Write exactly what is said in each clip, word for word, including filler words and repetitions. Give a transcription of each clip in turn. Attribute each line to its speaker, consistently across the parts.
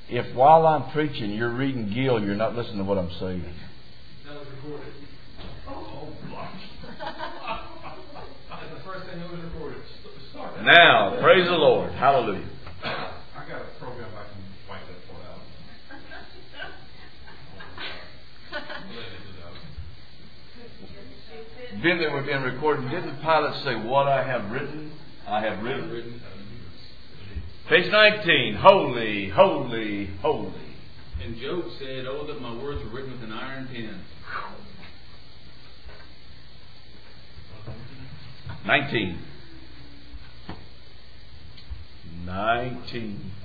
Speaker 1: if while I'm preaching you're reading Gill, you're not listening to what I'm saying.
Speaker 2: That was recorded. Oh, that's the first thing that was recorded. Sorry.
Speaker 1: Now, praise the Lord. Hallelujah.
Speaker 2: I got a program I can wipe that part out.
Speaker 1: Then that we've been recording. Didn't Pilate say, "What I have written, I have written"? Page nineteen. Holy, holy, holy.
Speaker 3: And Job said, "Oh, that my words were written with an iron pen."
Speaker 1: Nineteen. Nineteen.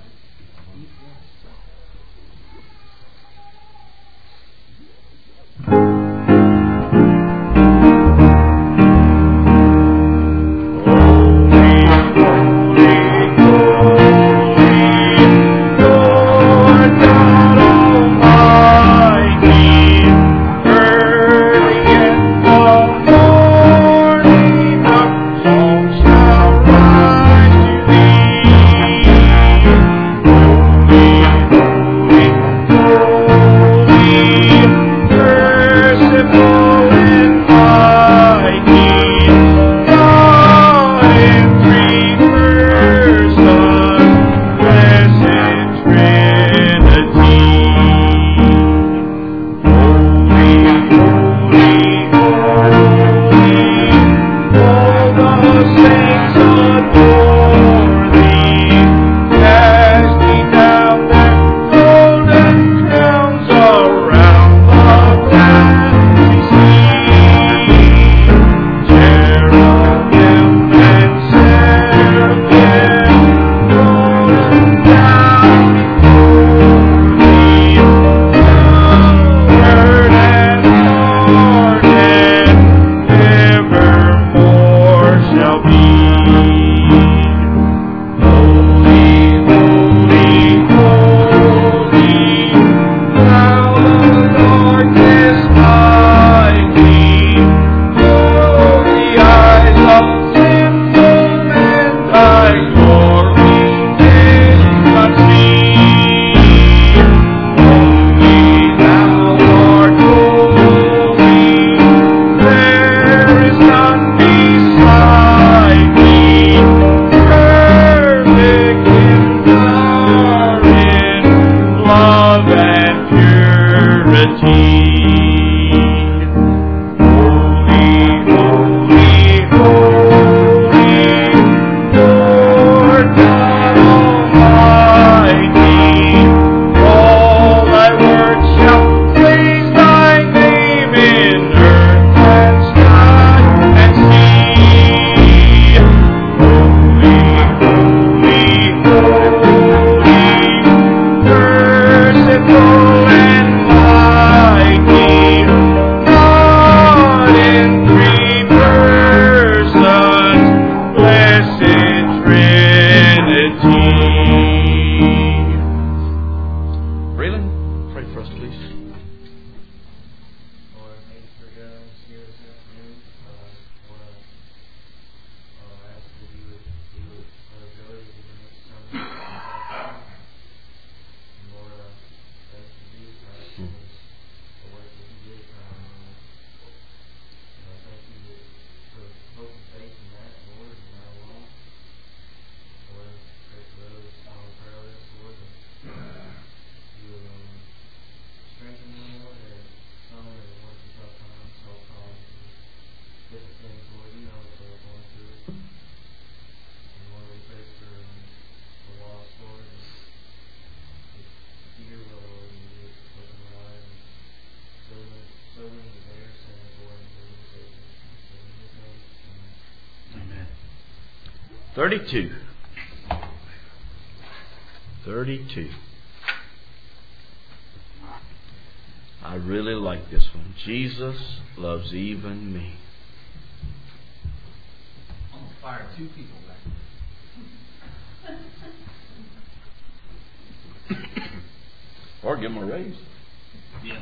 Speaker 1: Thirty-two. Thirty-two. I really like this one. Jesus loves even me.
Speaker 2: I'm going to fire two people back.
Speaker 1: Or give them a raise.
Speaker 2: Yeah.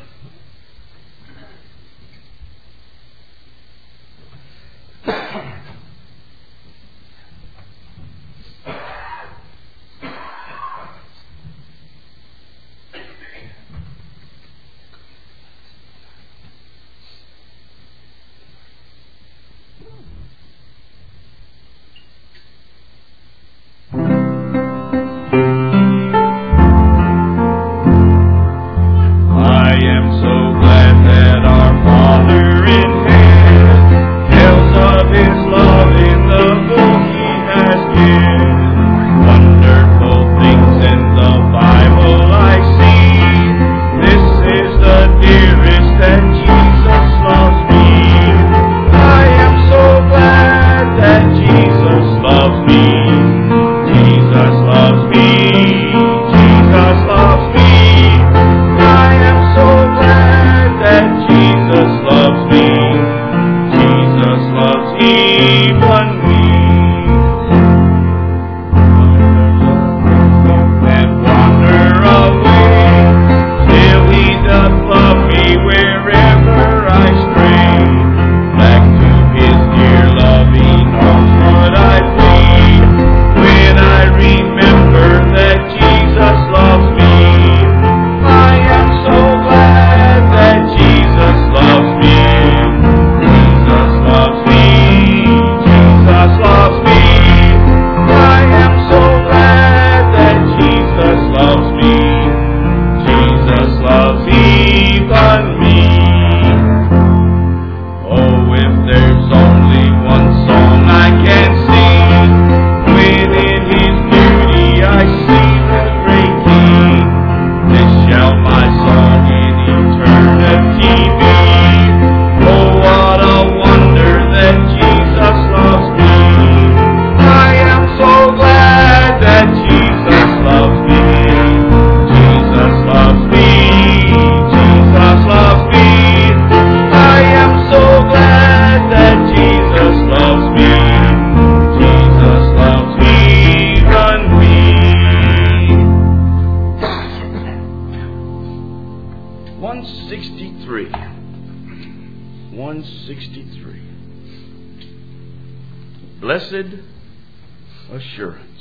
Speaker 1: sixty-three. one sixty-three. Blessed assurance.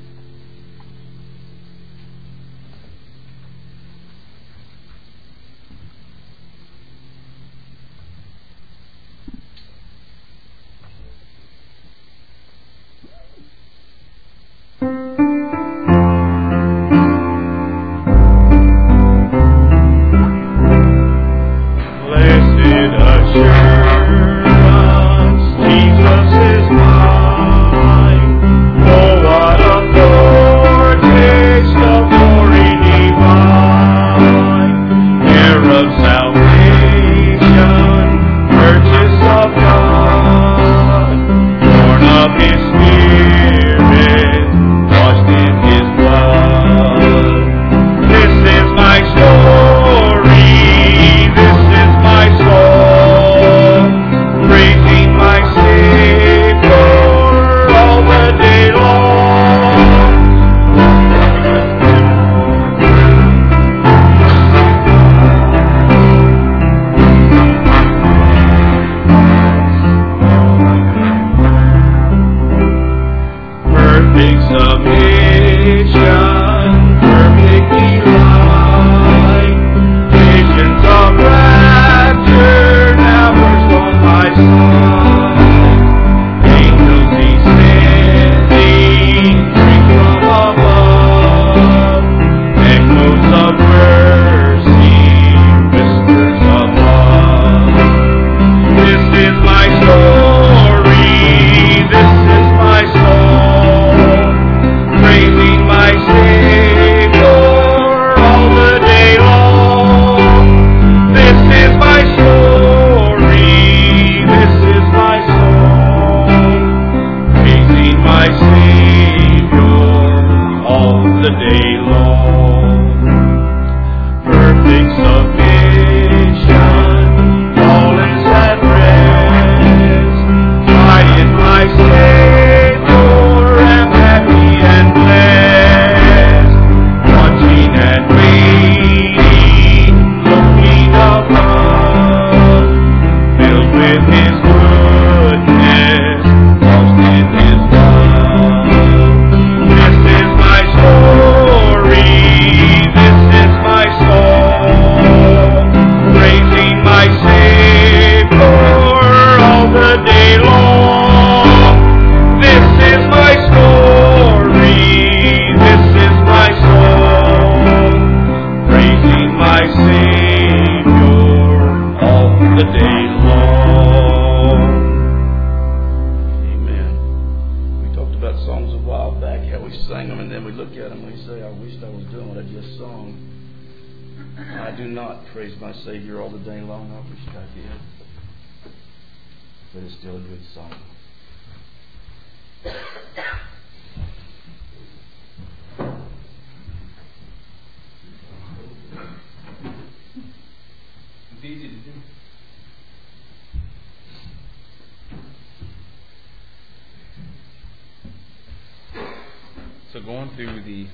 Speaker 3: So going through the...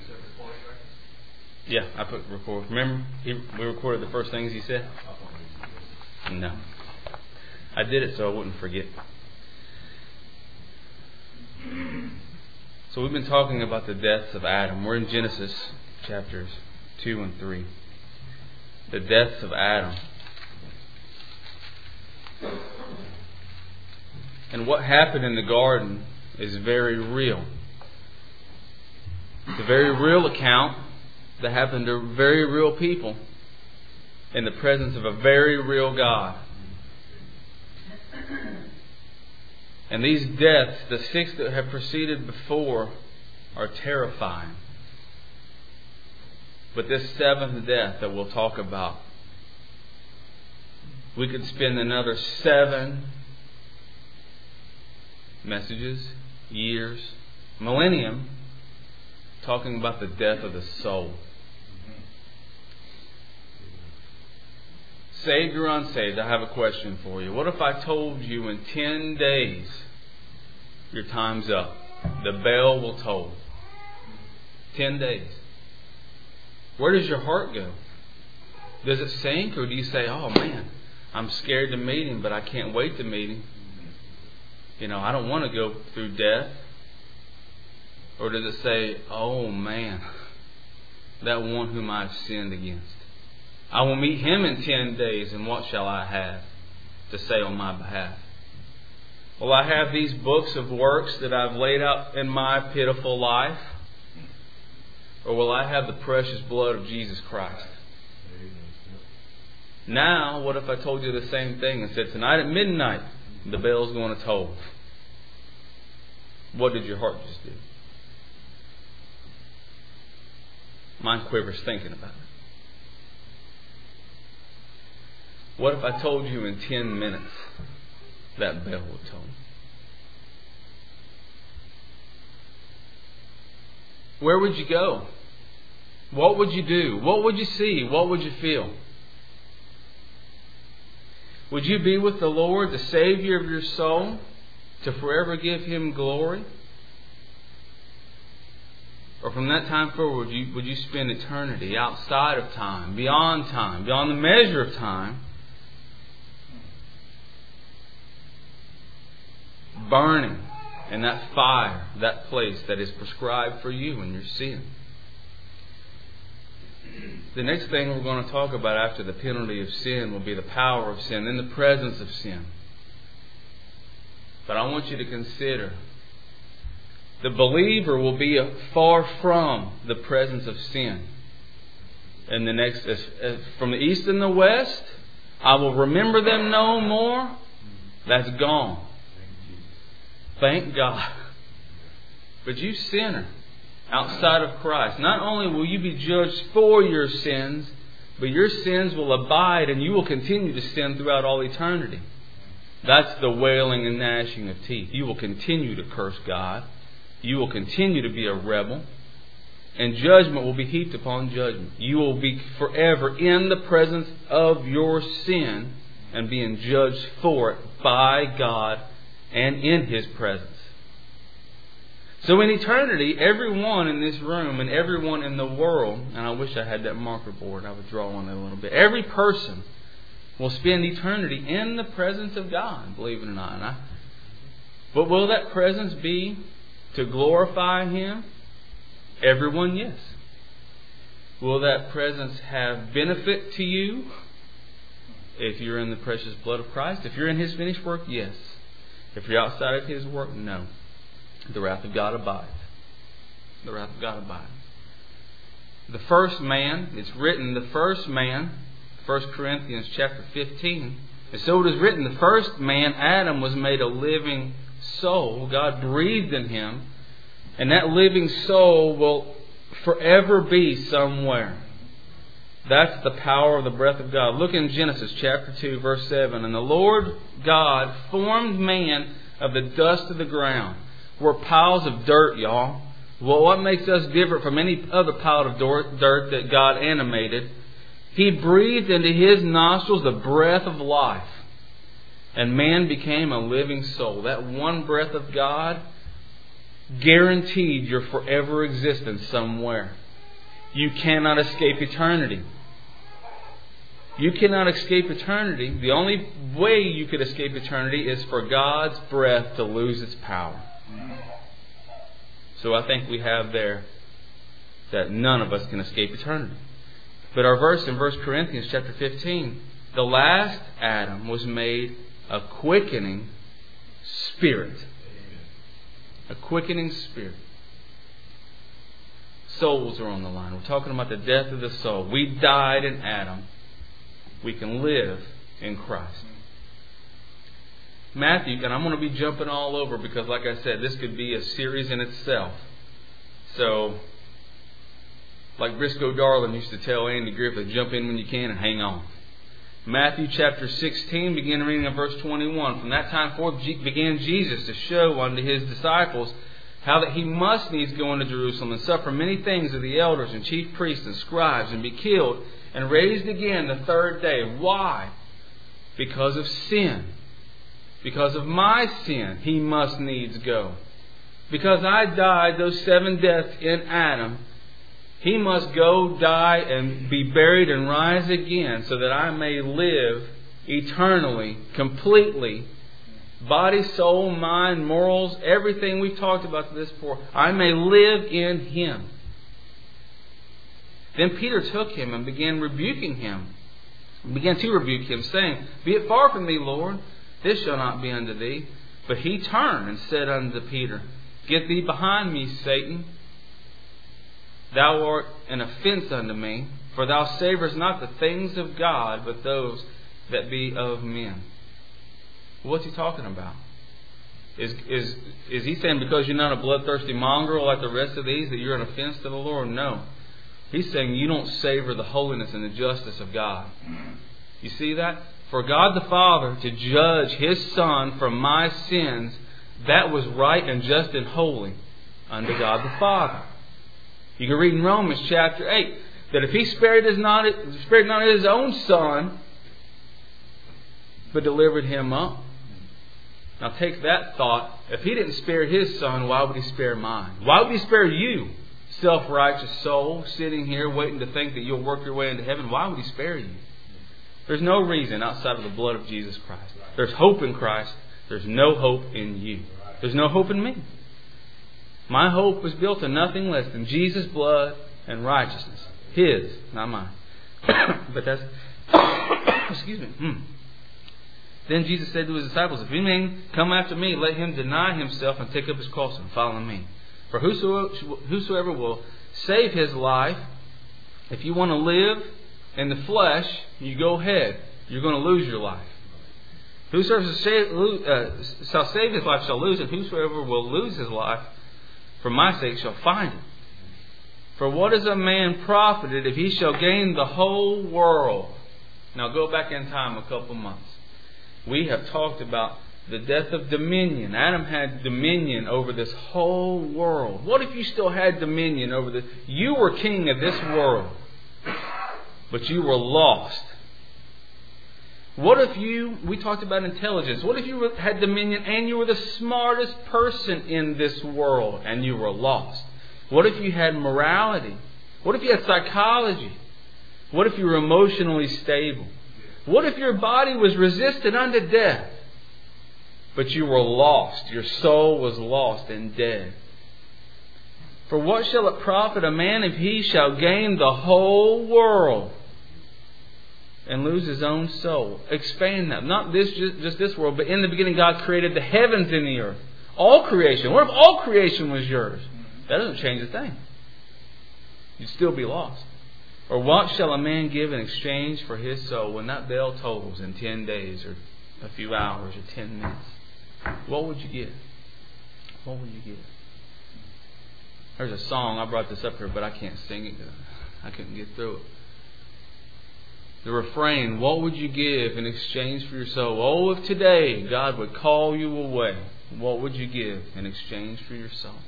Speaker 3: Yeah, I put record. Remember, he, we recorded the first things he said? No. I did it so I wouldn't forget. So we've been talking about the deaths of Adam. We're in Genesis chapters two and three. The deaths of Adam. And what happened in the garden is very real. It's a very real account that happened to very real people in the presence of a very real God. And these deaths, the six that have preceded before, are terrifying. But this seventh death that we'll talk about, we could spend another seven messages, years, millennium, talking about the death of the soul. Saved or unsaved, I have a question for you. What if I told you in ten days your time's up? The bell will toll. Ten days. Where does your heart go? Does it sink, or do you say, oh man, I'm scared to meet Him, but I can't wait to meet Him? You know, I don't want to go through death. Or does it say, oh man, that one whom I've sinned against, I will meet Him in ten days, and what shall I have to say on my behalf? Will I have these books of works that I've laid out in my pitiful life? Or will I have the precious blood of Jesus Christ? Now, what if I told you the same thing and said, tonight at midnight, the bell's going to toll? What did your heart just do? Mine quivers thinking about it. What if I told you in ten minutes that bell would toll? Where would you go? What would you do? What would you see? What would you feel? Would you be with the Lord, the Savior of your soul, to forever give Him glory? Or from that time forward, would you, would you spend eternity outside of time, beyond time, beyond the measure of time, burning in that fire, that place that is prescribed for you in your sin? The next thing we're going to talk about after the penalty of sin will be the power of sin, in the presence of sin. But I want you to consider, the believer will be far from the presence of sin. And the next, as, as from the east and the west, I will remember them no more. That's gone. Thank God. But you sinner, outside of Christ, not only will you be judged for your sins, but your sins will abide and you will continue to sin throughout all eternity. That's the wailing and gnashing of teeth. You will continue to curse God. You will continue to be a rebel. And judgment will be heaped upon judgment. You will be forever in the presence of your sin and being judged for it by God and in His presence. So in eternity, everyone in this room and everyone in the world, and I wish I had that marker board, I would draw on it a little bit. Every person will spend eternity in the presence of God, believe it or not. And I, but will that presence be to glorify Him? Everyone, yes. Will that presence have benefit to you? If you're in the precious blood of Christ. If you're in His finished work, yes. If you're outside of His work, no. The wrath of God abides. The wrath of God abides. The first man, it's written, the first man, First Corinthians chapter fifteen. And so it is written, the first man, Adam, was made a living soul. God breathed in him. And that living soul will forever be somewhere. That's the power of the breath of God. Look in Genesis chapter two, verse seven. And the Lord God formed man of the dust of the ground. We're piles of dirt, y'all. Well, what makes us different from any other pile of dirt that God animated? He breathed into his nostrils the breath of life. And man became a living soul. That one breath of God guaranteed your forever existence somewhere. You cannot escape eternity. You cannot escape eternity. The only way you could escape eternity is for God's breath to lose its power. So I think we have there that none of us can escape eternity. But our verse in First Corinthians chapter fifteen, the last Adam was made a quickening spirit. A quickening spirit. Souls are on the line. We're talking about the death of the soul. We died in Adam. We can live in Christ. Matthew, and I'm going to be jumping all over because, like I said, this could be a series in itself. So, like Briscoe Darling used to tell Andy Griffith, jump in when you can and hang on. Matthew chapter sixteen, begin reading at verse twenty-one. From that time forth began Jesus to show unto His disciples how that He must needs go into Jerusalem and suffer many things of the elders and chief priests and scribes and be killed and raised again the third day. Why? Because of sin. Because of my sin, He must needs go. Because I died those seven deaths in Adam, He must go, die, and be buried and rise again so that I may live eternally, completely. Body, soul, mind, morals, everything we've talked about this before. I may live in Him. Then Peter took him and began rebuking him. Began to rebuke him, saying, Be it far from thee, Lord, this shall not be unto thee. But he turned and said unto Peter, Get thee behind me, Satan. Thou art an offence unto me, for thou savourest not the things of God, but those that be of men. What's he talking about? Is is is he saying because you're not a bloodthirsty mongrel like the rest of these that you're an offence to the Lord? No. He's saying you don't savor the holiness and the justice of God. You see that? For God the Father to judge His Son for my sins, that was right and just and holy unto God the Father. You can read in Romans chapter eight that if He spared His not, spared not His own Son, but delivered Him up. Now take that thought. If He didn't spare His Son, why would He spare mine? Why would He spare you? Self-righteous soul sitting here waiting to think that you'll work your way into heaven. Why would He spare you? There's no reason outside of the blood of Jesus Christ. There's hope in Christ. There's no hope in you. There's no hope in me. My hope was built on nothing less than Jesus' blood and righteousness. His, not mine. But that's... excuse me. Hmm. Then Jesus said to His disciples, If any man come after me, let him deny himself and take up his cross and follow me. For whosoever, whosoever will save his life, if you want to live in the flesh, you go ahead. You're going to lose your life. Whosoever shall save his life shall lose it. Whosoever will lose his life for my sake shall find it. For what is a man profited if he shall gain the whole world? Now go back in time a couple months. We have talked about the death of dominion. Adam had dominion over this whole world. What if you still had dominion over this? You were king of this world, but you were lost. What if you, we talked about intelligence. What if you had dominion and you were the smartest person in this world and you were lost? What if you had morality? What if you had psychology? What if you were emotionally stable? What if your body was resistant unto death, but you were lost? Your soul was lost and dead. For what shall it profit a man if he shall gain the whole world and lose his own soul? Expand that. Not this, just, just this world, but in the beginning God created the heavens and the earth. All creation. What if all creation was yours? That doesn't change a thing. You'd still be lost. Or what shall a man give in exchange for his soul when that bell tolls in ten days or a few hours or ten minutes? What would you give? What would you give? There's a song, I brought this up here, but I can't sing it. I couldn't get through it. The refrain, what would you give in exchange for your soul? Oh, if today God would call you away, what would you give in exchange for your soul?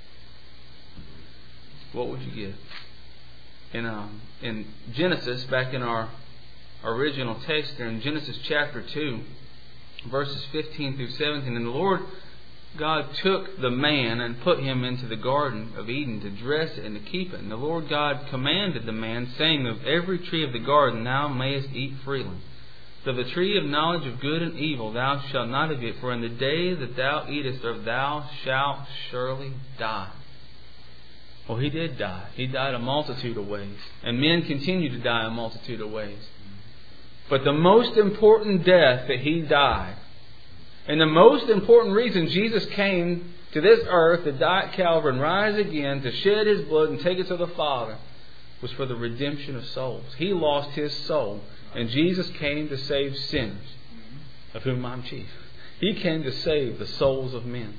Speaker 3: What would you give? In, um, in Genesis, back in our original text here, in Genesis chapter two, verses fifteen through seventeen, and the Lord God took the man and put him into the garden of Eden to dress it and to keep it. And the Lord God commanded the man, saying, Of every tree of the garden thou mayest eat freely. But of the tree of knowledge of good and evil thou shalt not eat it, for in the day that thou eatest of thou shalt surely die. Well, he did die. He died a multitude of ways. And men continue to die a multitude of ways. But the most important death that he died, and the most important reason Jesus came to this earth to die at Calvary and rise again, to shed His blood and take it to the Father, was for the redemption of souls. He lost His soul. And Jesus came to save sinners, of whom I'm chief. He came to save the souls of men.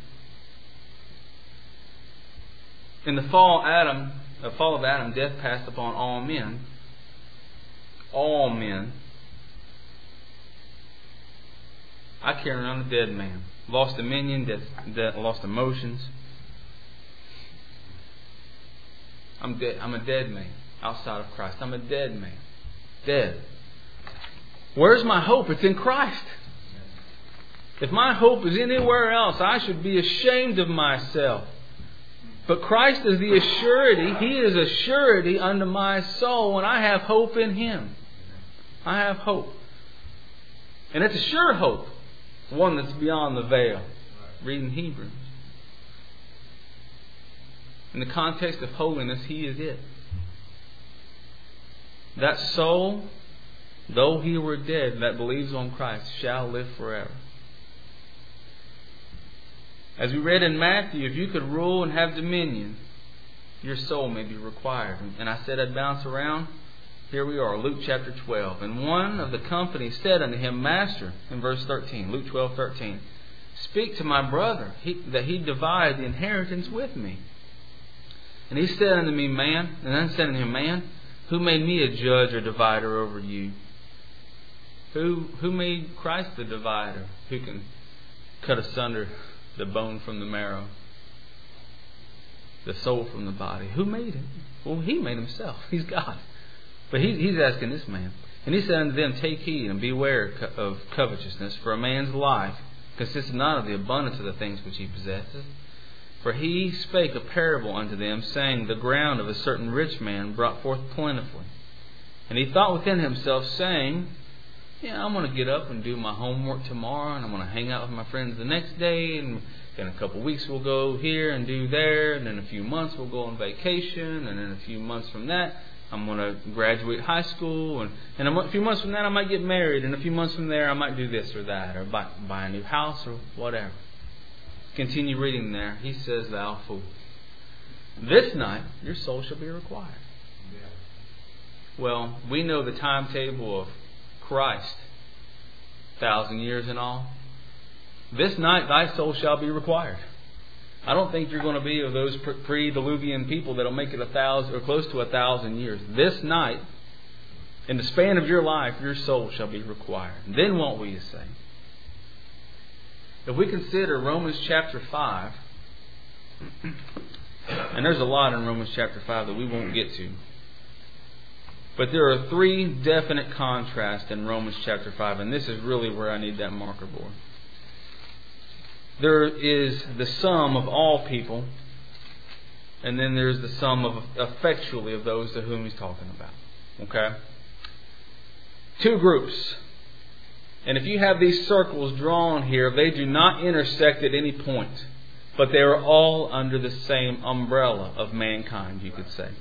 Speaker 3: In the fall, Adam, the fall of Adam, death passed upon all men. All men. I carry around a dead man. Lost dominion, death, death, lost emotions. I'm dead. I'm a dead man outside of Christ. I'm a dead man. Dead. Where's my hope? It's in Christ. If my hope is anywhere else, I should be ashamed of myself. But Christ is the assurity. He is a surety unto my soul, and I have hope in Him. I have hope. And it's a sure hope. It's one that's beyond the veil. Reading Hebrews. In the context of holiness, He is it. That soul, though he were dead, that believes on Christ, shall live forever. As we read in Matthew, if you could rule and have dominion, your soul may be required. And I said I'd bounce around. Here we are, Luke chapter twelve. And one of the company said unto him, Master, in verse thirteen, Luke twelve, thirteen, speak to my brother, he, that he divide the inheritance with me. And he said unto me, Man, and then said unto him, Man, who made me a judge or divider over you? Who who made Christ the divider, who can cut asunder the bone from the marrow, the soul from the body? Who made him? Well, He made Himself. He's God. But he, he's asking this man. And He said unto them, Take heed and beware of covetousness, for a man's life consists not of the abundance of the things which he possesses. For He spake a parable unto them, saying, The ground of a certain rich man brought forth plentifully. And he thought within himself, saying, Yeah, I'm going to get up and do my homework tomorrow, and I'm going to hang out with my friends the next day, and in a couple of weeks we'll go here and do there, and in a few months we'll go on vacation, and in a few months from that I'm going to graduate high school, and in a few months from that I might get married, and a few months from there I might do this or that, or buy, buy a new house or whatever. Continue reading there. He says, Thou fool, this night your soul shall be required. Yeah. Well, we know the timetable of Christ, thousand years in all. This night thy soul shall be required. I don't think you're going to be of those pre-diluvian people that'll make it a thousand or close to a thousand years. This night, in the span of your life, your soul shall be required. Then what will you say? If we consider Romans chapter five, and there's a lot in Romans chapter five that we won't get to, but there are three definite contrasts in Romans chapter five, and this is really where I need that marker board. There is the sum of all people, and then there's the sum of effectually of those to whom He's talking about. Okay? Two groups. And if you have these circles drawn here, they do not intersect at any point, but they are all under the same umbrella of mankind, you could say.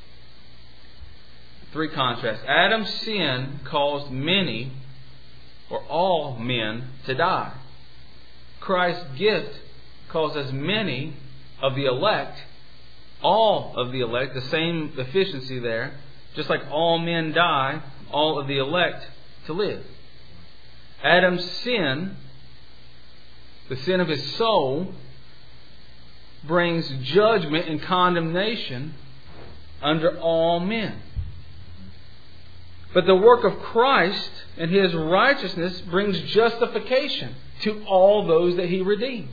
Speaker 3: Three contrasts. Adam's sin caused many, or all men, to die. Christ's gift causes many of the elect, all of the elect, the same efficiency there, just like all men die, all of the elect to live. Adam's sin, the sin of his soul, brings judgment and condemnation under all men. But the work of Christ and His righteousness brings justification to all those that He redeemed.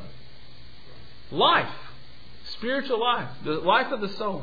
Speaker 3: Life. Spiritual life. The life of the soul.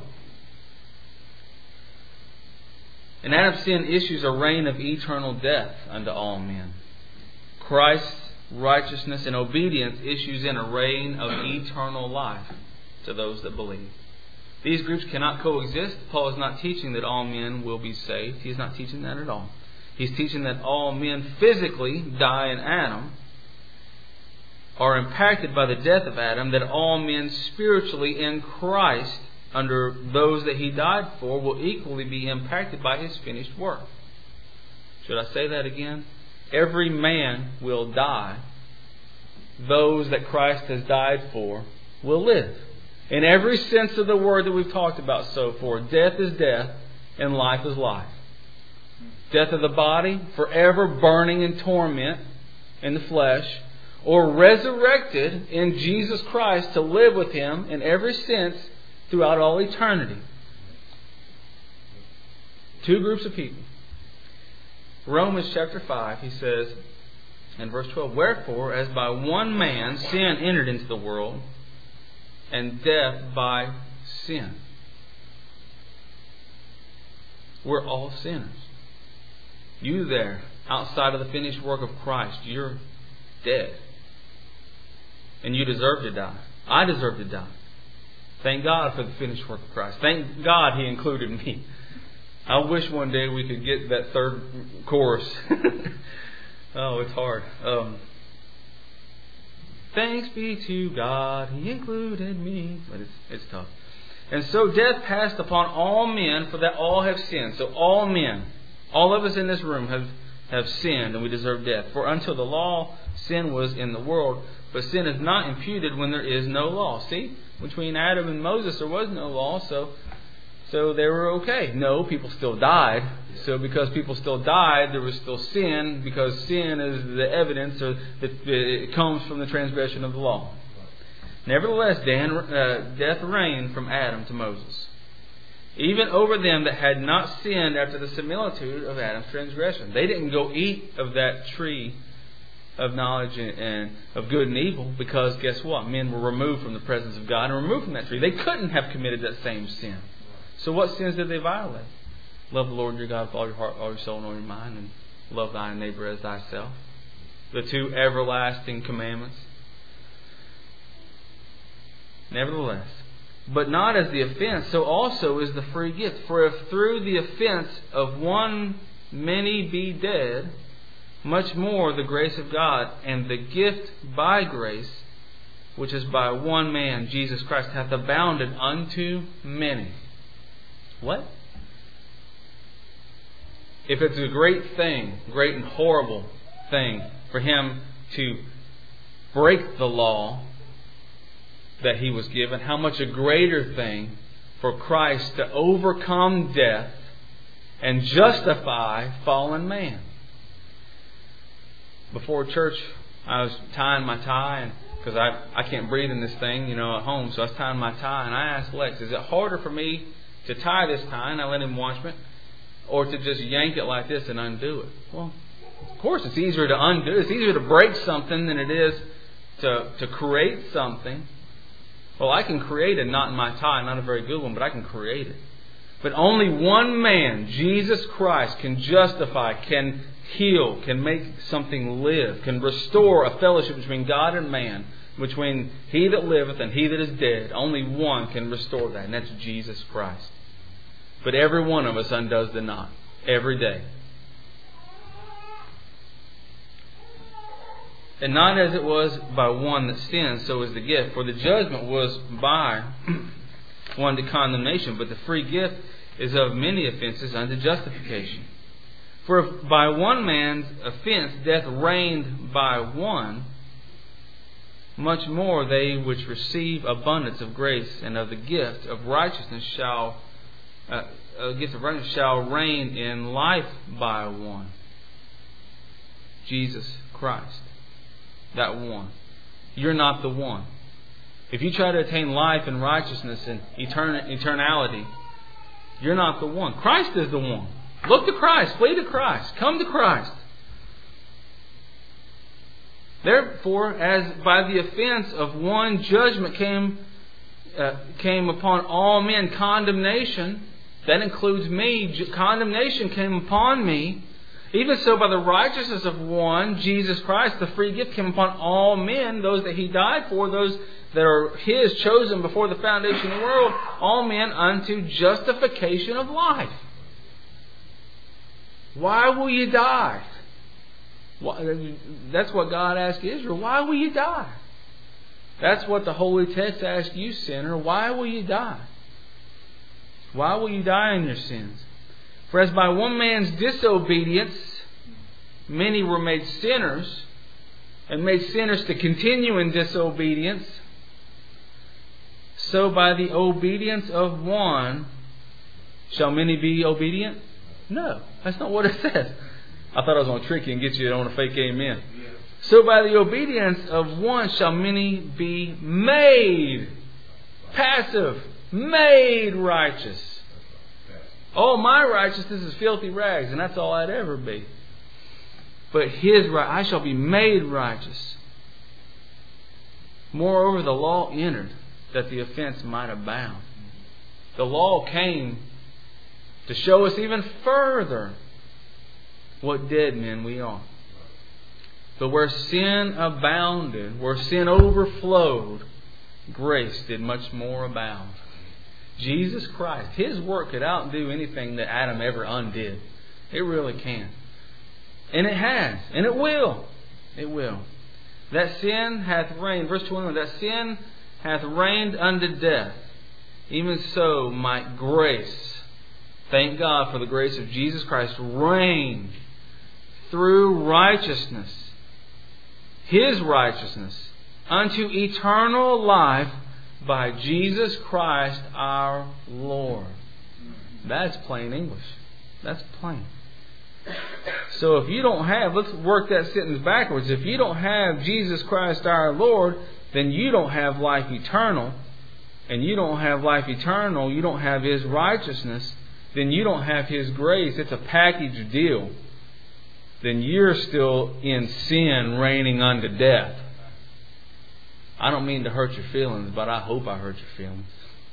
Speaker 3: And Adam's sin issues a reign of eternal death unto all men. Christ's righteousness and obedience issues in a reign of eternal life to those that believe. These groups cannot coexist. Paul is not teaching that all men will be saved. He is not teaching that at all. He's teaching that all men physically die in Adam, are impacted by the death of Adam, that all men spiritually in Christ, under those that He died for, will equally be impacted by His finished work. Should I say that again? Every man will die. Those that Christ has died for will live. In every sense of the word that we've talked about so far, death is death and life is life. Death of the body, forever burning in torment in the flesh, or resurrected in Jesus Christ to live with Him in every sense throughout all eternity. Two groups of people. Romans chapter five, he says in verse twelve, Wherefore, as by one man sin entered into the world, and death by sin. We're all sinners. You there, outside of the finished work of Christ, you're dead. And you deserve to die. I deserve to die. Thank God for the finished work of Christ. Thank God He included me. I wish one day we could get that third chorus. Oh, it's hard. Um, Thanks be to God, He included me. But it's, it's tough. And so death passed upon all men, for that all have sinned. So all men, all of us in this room have, have sinned, and we deserve death. For until the law, sin was in the world, but sin is not imputed when there is no law. See? Between Adam and Moses there was no law, so so they were okay. No, people still died. So because people still died, there was still sin, because sin is the evidence or that it comes from the transgression of the law. Nevertheless, Dan, uh, death reigned from Adam to Moses, even over them that had not sinned after the similitude of Adam's transgression. They didn't go eat of that tree of knowledge and, and of good and evil, because guess what? Men were removed from the presence of God and removed from that tree. They couldn't have committed that same sin. So what sins did they violate? Love the Lord your God with all your heart, all your soul, and all your mind, and love thy neighbor as thyself. The two everlasting commandments. Nevertheless, but not as the offense, so also is the free gift. For if through the offense of one many be dead, much more the grace of God and the gift by grace, which is by one man, Jesus Christ, hath abounded unto many. What? If it's a great thing, great and horrible thing for Him to break the law that He was given, how much a greater thing for Christ to overcome death and justify fallen man. Before church, I was tying my tie, and because I, I can't breathe in this thing, you know, at home, so I was tying my tie, and I asked Lex, is it harder for me to tie this tie, and I let him watch me, or to just yank it like this and undo it? Well, of course, it's easier to undo. It's easier to break something than it is to, to create something. Well, I can create a knot in my tie, not a very good one, but I can create it. But only one man, Jesus Christ, can justify, can heal, can make something live, can restore a fellowship between God and man, between he that liveth and he that is dead. Only one can restore that, and that's Jesus Christ. But every one of us undoes the knot every day. And not as it was by one that sinned, so is the gift. For the judgment was by one to condemnation, but the free gift is of many offences unto justification. For if by one man's offence death reigned by one, much more they which receive abundance of grace and of the gift of righteousness shall uh, uh, gift of righteousness shall reign in life by one, Jesus Christ. That one. You're not the one. If you try to attain life and righteousness and etern- eternality, you're not the one. Christ is the one. Look to Christ. Flee to Christ. Come to Christ. Therefore, as by the offense of one judgment came uh, came upon all men condemnation, that includes me. Condemnation came upon me. Even so, by the righteousness of one, Jesus Christ, the free gift came upon all men, those that He died for, those that are His, chosen before the foundation of the world, all men unto justification of life. Why will you die? Why, that's what God asked Israel. Why will you die? That's what the Holy Text asks you, sinner. Why will you die? Why will you die in your sins? For as by one man's disobedience many were made sinners, and made sinners to continue in disobedience, so by the obedience of one shall many be obedient? No, that's not what it says. I thought I was going to trick you and get you on a fake amen. So by the obedience of one shall many be made passive, made righteous. Oh, my righteousness is filthy rags, and that's all I'd ever be. But His right, I shall be made righteous. Moreover, the law entered that the offense might abound. The law came to show us even further what dead men we are. But where sin abounded, where sin overflowed, grace did much more abound. Jesus Christ, His work could outdo anything that Adam ever undid. It really can. And it has. And it will. It will. That sin hath reigned, verse twenty-one, that sin hath reigned unto death. Even so might grace, thank God for the grace of Jesus Christ, reign through righteousness, His righteousness, unto eternal life by Jesus Christ our Lord. That's plain English. That's plain. So if you don't have, let's work that sentence backwards. If you don't have Jesus Christ our Lord, then you don't have life eternal. And you don't have life eternal, you don't have His righteousness, then you don't have His grace. It's a package deal. Then you're still in sin, reigning unto death. I don't mean to hurt your feelings, but I hope I hurt your feelings.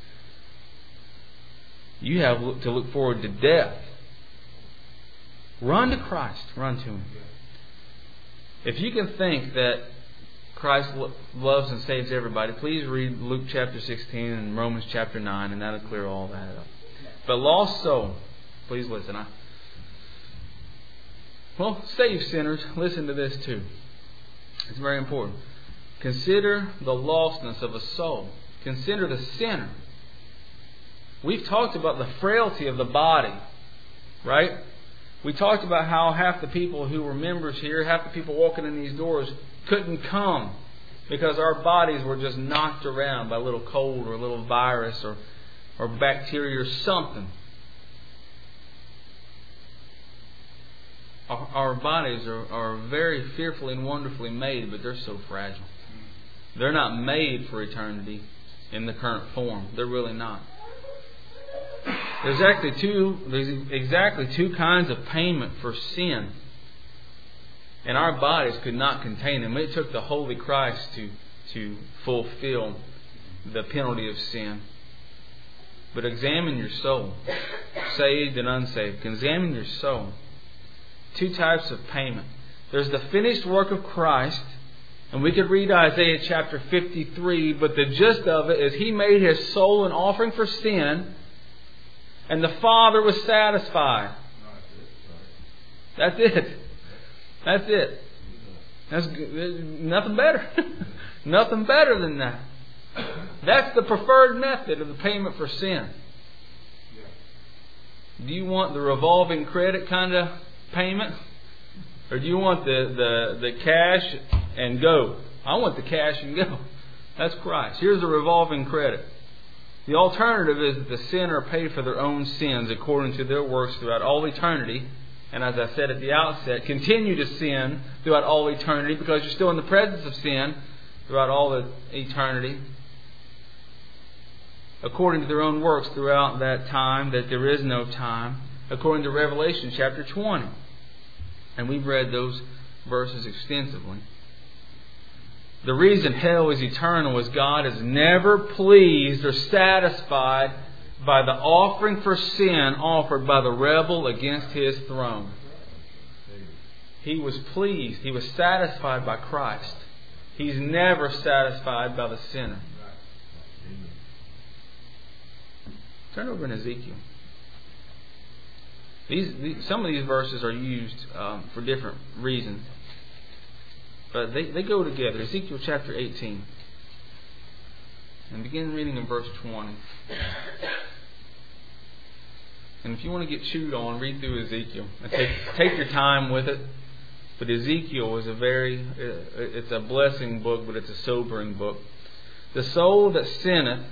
Speaker 3: You have to look forward to death. Run to Christ. Run to Him. If you can think that Christ loves and saves everybody, please read Luke chapter sixteen and Romans chapter nine, and that'll clear all that up. But lost soul, please listen. I, well, saved sinners, listen to this too. It's very important. Consider the lostness of a soul. Consider the sinner. We've talked about the frailty of the body, right? We talked about how half the people who were members here, half the people walking in these doors couldn't come because our bodies were just knocked around by a little cold or a little virus or, or bacteria or something. Our, our bodies are, are very fearfully and wonderfully made, but they're so fragile. They're not made for eternity in the current form. They're really not. There's actually two, there's exactly two kinds of payment for sin. And our bodies could not contain them. It took the Holy Christ to, to fulfill the penalty of sin. But examine your soul, saved and unsaved. Examine your soul. Two types of payment. There's the finished work of Christ. And we could read Isaiah chapter fifty-three, but the gist of it is He made His soul an offering for sin, and the Father was satisfied. That's it. That's it. That's nothing better. Nothing better than that. That's the preferred method of the payment for sin. Do you want the revolving credit kind of payment? Or do you want the, the, the cash and go? I want the cash and go. That's Christ. Here's the revolving credit. The alternative is that the sinner pay for their own sins according to their works throughout all eternity. And as I said at the outset, continue to sin throughout all eternity because you're still in the presence of sin throughout all the eternity. According to their own works throughout that time, that there is no time. According to Revelation chapter twenty. And we've read those verses extensively. The reason hell is eternal is God is never pleased or satisfied by the offering for sin offered by the rebel against His throne. He was pleased. He was satisfied by Christ. He's never satisfied by the sinner. Turn over in Ezekiel. These, these some of these verses are used um, for different reasons, but they, they go together. Ezekiel chapter eighteen, and begin reading in verse twenty. And if you want to get chewed on, read through Ezekiel. And take take your time with it. But Ezekiel is a very it's a blessing book, but it's a sobering book. The soul that sinneth,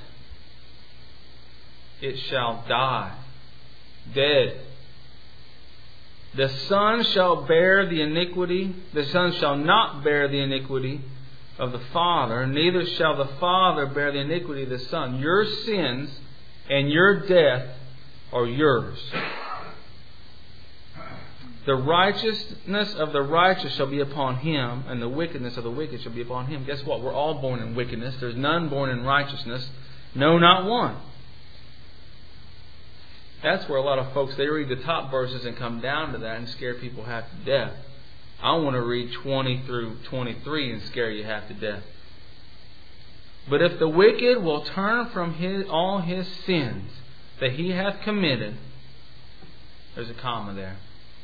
Speaker 3: it shall die, dead. The Son shall bear the iniquity, the Son shall not bear the iniquity of the Father, neither shall the Father bear the iniquity of the Son. Your sins and your death are yours. The righteousness of the righteous shall be upon him, and the wickedness of the wicked shall be upon him. Guess what? We're all born in wickedness. There's none born in righteousness. No, not one. That's where a lot of folks, they read the top verses and come down to that and scare people half to death. I want to read twenty through twenty-three and scare you half to death. But if the wicked will turn from his, all his sins that he hath committed, there's a comma there,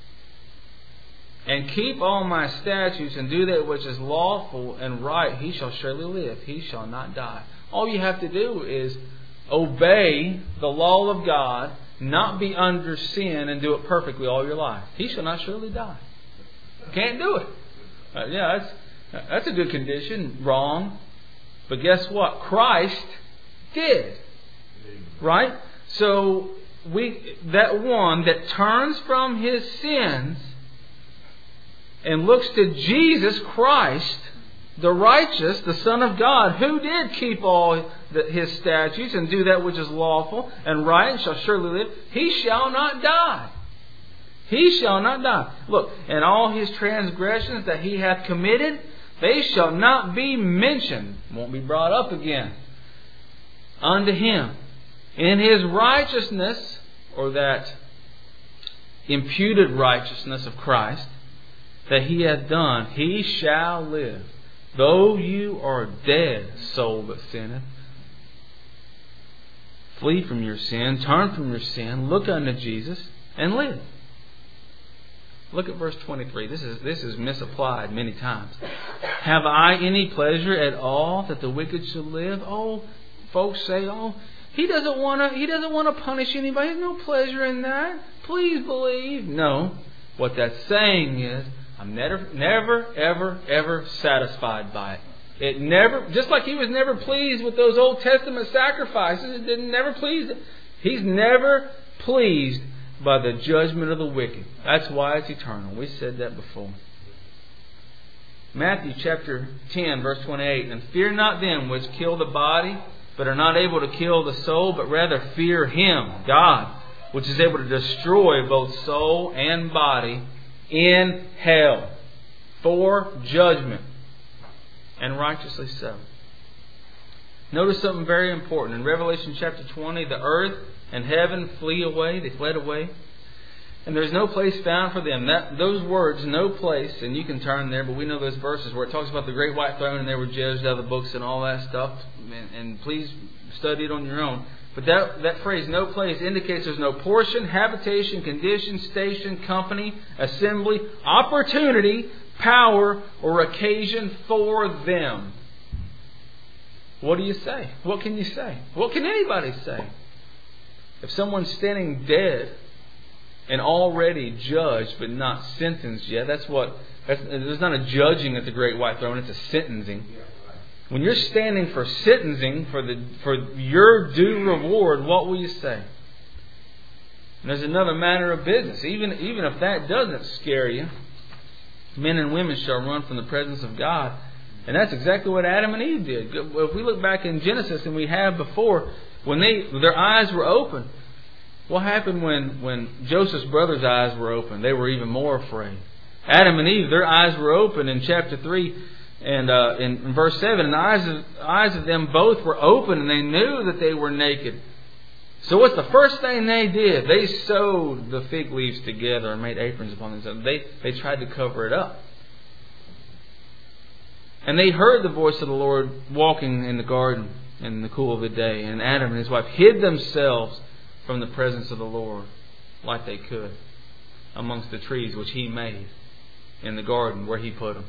Speaker 3: and keep all my statutes and do that which is lawful and right, he shall surely live. He shall not die. All you have to do is obey the law of God, not be under sin, and do it perfectly all your life. He shall not surely die. Can't do it. Uh, yeah, that's, that's a good condition. Wrong. But guess what? Christ did. Right? So we that one that turns from his sins and looks to Jesus Christ, the righteous, the Son of God, who did keep all the, his statutes and do that which is lawful and right, and shall surely live, he shall not die. He shall not die. Look, and all his transgressions that he hath committed, they shall not be mentioned. Won't be brought up again unto him. In his righteousness, or that imputed righteousness of Christ, that he hath done, he shall live. Though you are dead, soul that sinneth, flee from your sin, turn from your sin, look unto Jesus, and live. Look at verse twenty-three. This is this is misapplied many times. Have I any pleasure at all that the wicked should live? Oh, folks say, oh, he doesn't want to. He doesn't want to punish anybody. There's no pleasure in that. Please believe. No, what that's saying is, I'm never, never, ever, ever satisfied by it. It never, just like he was never pleased with those Old Testament sacrifices. It didn't never please him. He's never pleased by the judgment of the wicked. That's why it's eternal. We said that before. Matthew chapter ten, verse twenty-eight. And fear not them which kill the body, but are not able to kill the soul, but rather fear Him, God, which is able to destroy both soul and body in hell for judgment, and righteously so. Notice something very important. In Revelation chapter twenty, the earth and heaven flee away. They fled away. And there's no place found for them. That, those words, no place, and you can turn there, but we know those verses where it talks about the great white throne and they were judged out of the books and all that stuff. And, and please study it on your own. But that, that phrase, no place, indicates there's no portion, habitation, condition, station, company, assembly, opportunity, power, or occasion for them. What do you say? What can you say? What can anybody say? If someone's standing dead and already judged but not sentenced yet, that's what, that's, there's not a judging at the great white throne, it's a sentencing. When you're standing for sentencing, for the for your due reward, what will you say? And there's another matter of business. Even, even if that doesn't scare you, men and women shall run from the presence of God. And that's exactly what Adam and Eve did. If we look back in Genesis, and we have before, when they their eyes were open, what happened when, when Joseph's brothers' eyes were open? They were even more afraid. Adam and Eve, their eyes were open in chapter three and uh, in, in verse seven. And the eyes of, eyes of them both were open, and they knew that they were naked. So what's the first thing they did? They sewed the fig leaves together and made aprons upon themselves. They, they tried to cover it up. And they heard the voice of the Lord walking in the garden in the cool of the day. And Adam and his wife hid themselves from the presence of the Lord like they could amongst the trees which He made in the garden where He put them.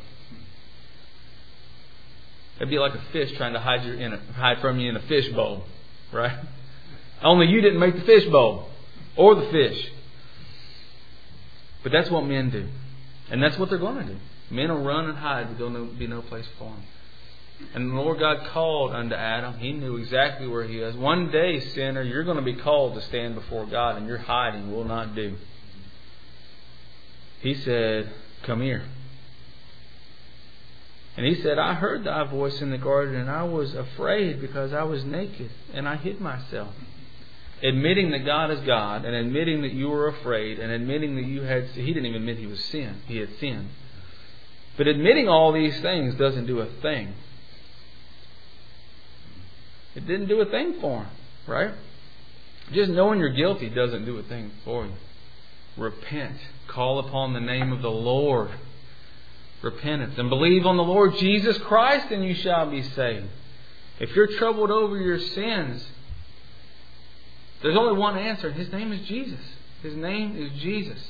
Speaker 3: It'd be like a fish trying to hide, your, in a, hide from you in a fish bowl, right? Only you didn't make the fish bowl or the fish. But that's what men do. And that's what they're going to do. Men will run and hide, but there'll be no place for them. And the Lord God called unto Adam. He knew exactly where he was. One day, sinner, you're going to be called to stand before God, and your hiding will not do. He said, come here. And he said, I heard thy voice in the garden, and I was afraid because I was naked, and I hid myself. Admitting that God is God, and admitting that you were afraid, and admitting that you had... He didn't even admit he was sin. He had sinned. But admitting all these things doesn't do a thing. It didn't do a thing for him, right? Just knowing you're guilty doesn't do a thing for you. Repent. Call upon the name of the Lord. Repentance. And believe on the Lord Jesus Christ, and you shall be saved. If you're troubled over your sins, there's only one answer. His name is Jesus. His name is Jesus.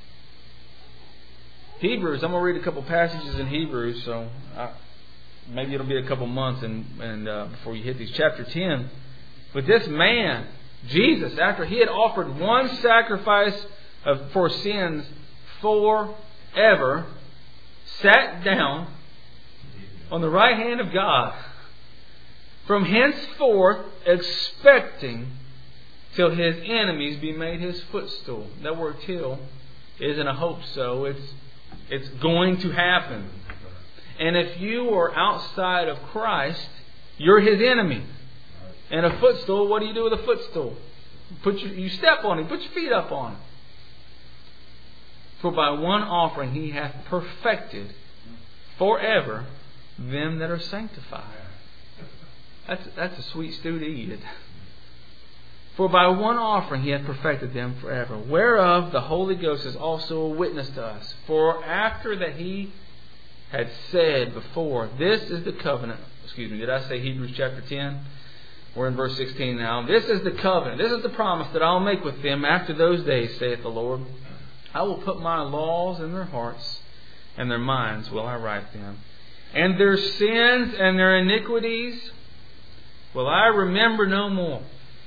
Speaker 3: Hebrews, I'm going to read a couple passages in Hebrews, so I, maybe it'll be a couple months and, and uh, before you hit these. Chapter ten. But this man, Jesus, after He had offered one sacrifice of, for sins forever, sat down on the right hand of God, from henceforth expecting till His enemies be made His footstool. That word "till" isn't a hope so. It's it's going to happen. And if you are outside of Christ, you're His enemy. And a footstool, what do you do with a footstool? Put your, you step on it. Put your feet up on it. For by one offering He hath perfected forever them that are sanctified. That's, that's a sweet stew to eat it. For by one offering He hath perfected them forever, whereof the Holy Ghost is also a witness to us. For after that He had said before, this is the covenant. Excuse me, did I say Hebrews chapter ten? We're in verse sixteen now. This is the covenant. This is the promise that I will make with them after those days, saith the Lord. I will put my laws in their hearts, and their minds will I write them. And their sins and their iniquities will I remember no more.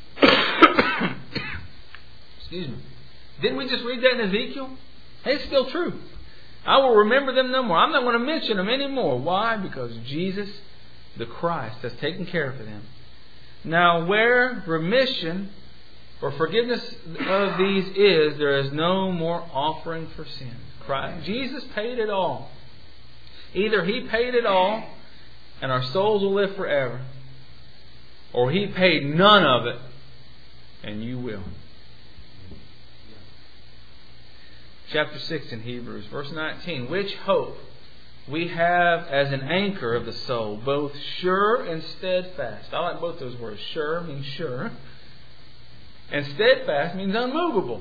Speaker 3: Excuse me. Didn't we just read that in Ezekiel? It's still true. I will remember them no more. I'm not going to mention them anymore. Why? Because Jesus, the Christ, has taken care of them. Now, where remission or forgiveness of these is, there is no more offering for sin. Christ, Jesus paid it all. Either He paid it all and our souls will live forever, or He paid none of it and you will. Chapter six in Hebrews, verse nineteen. Which hope we have as an anchor of the soul, both sure and steadfast. I like both those words. Sure means sure, and steadfast means unmovable.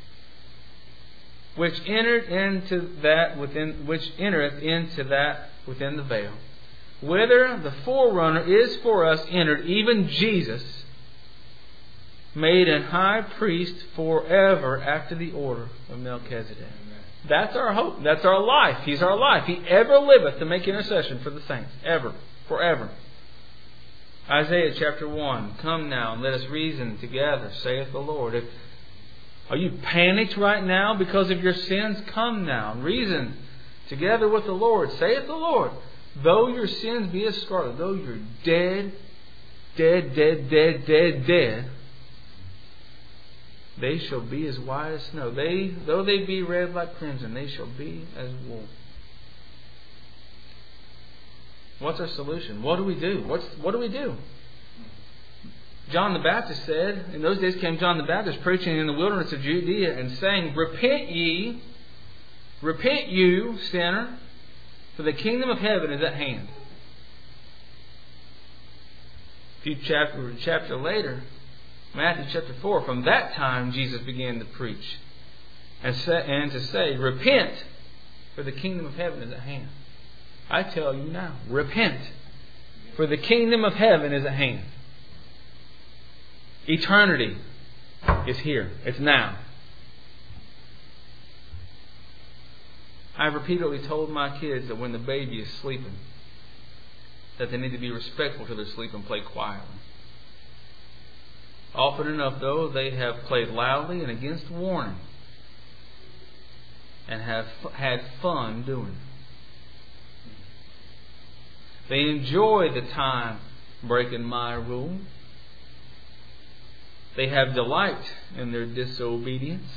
Speaker 3: Which entered into that within, which entereth into that within the veil, whither the forerunner is for us entered, even Jesus, made an high priest forever after the order of Melchizedek. That's our hope. That's our life. He's our life. He ever liveth to make intercession for the saints. Ever. Forever. Isaiah chapter one. Come now and let us reason together, saith the Lord. If, are you panicked right now because of your sins? Come now and reason together with the Lord, saith the Lord. Though your sins be as scarlet, though you're dead, dead, dead, dead, dead, dead, they shall be as white as snow. They, though they be red like crimson, they shall be as wool. What's our solution? What do we do? What's, what do we do? John the Baptist said, in those days came John the Baptist preaching in the wilderness of Judea and saying, Repent ye, repent you, sinner, for the kingdom of heaven is at hand. A few chapter, chapter later, Matthew chapter four, from that time Jesus began to preach and, say, and to say, Repent, for the kingdom of heaven is at hand. I tell you now, repent, for the kingdom of heaven is at hand. Eternity is here. It's now. I've repeatedly told my kids that when the baby is sleeping, that they need to be respectful to their sleep and play quietly. Often enough, though, they have played loudly and against warning and have f- had fun doing it. They enjoy the time breaking my rule. They have delight in their disobedience.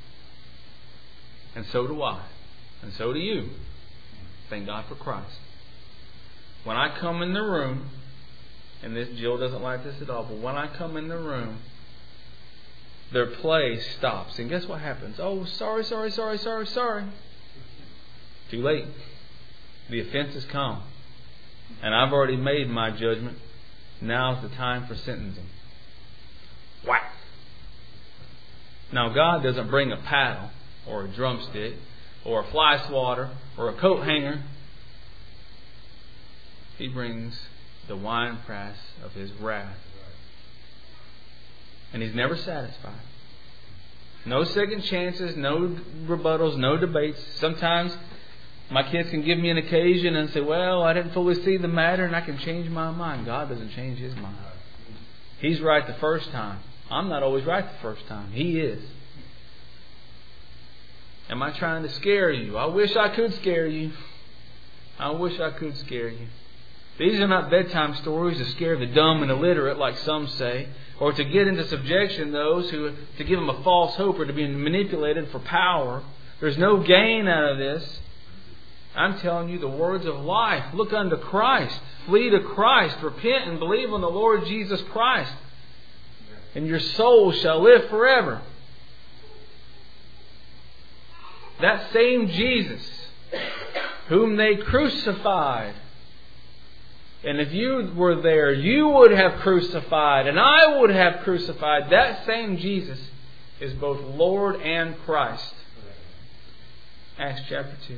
Speaker 3: And so do I. And so do you. Thank God for Christ. When I come in the room, and this Jill doesn't like this at all, but when I come in the room, their play stops. And guess what happens? Oh, sorry, sorry, sorry, sorry, sorry. Too late. The offense has come. And I've already made my judgment. Now's the time for sentencing. Whack. Now, God doesn't bring a paddle or a drumstick or a fly swatter or a coat hanger. He brings the winepress of His wrath. And He's never satisfied. No second chances, no rebuttals, no debates. Sometimes my kids can give me an occasion and say, well, I didn't fully see the matter and I can change my mind. God doesn't change His mind. He's right the first time. I'm not always right the first time. He is. Am I trying to scare you? I wish I could scare you. I wish I could scare you. These are not bedtime stories to scare the dumb and illiterate like some say, or to get into subjection those who, to give them a false hope or to be manipulated for power. There's no gain out of this. I'm telling you the words of life. Look unto Christ. Flee to Christ. Repent and believe on the Lord Jesus Christ. And your soul shall live forever. That same Jesus whom they crucified. And if you were there, you would have crucified, and I would have crucified. That same Jesus is both Lord and Christ. Acts chapter two.